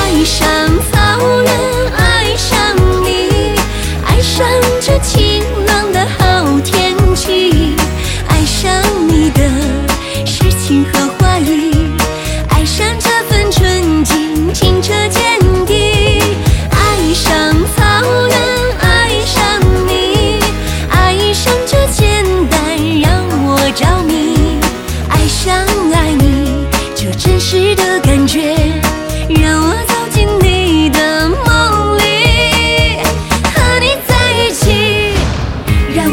爱上草原，爱上你，爱上这晴朗的好天气，爱上你的诗情和画意，爱上这份纯净清澈坚定。爱上草原，爱上你，爱上这简单让我着迷，爱上爱你这真实的感觉。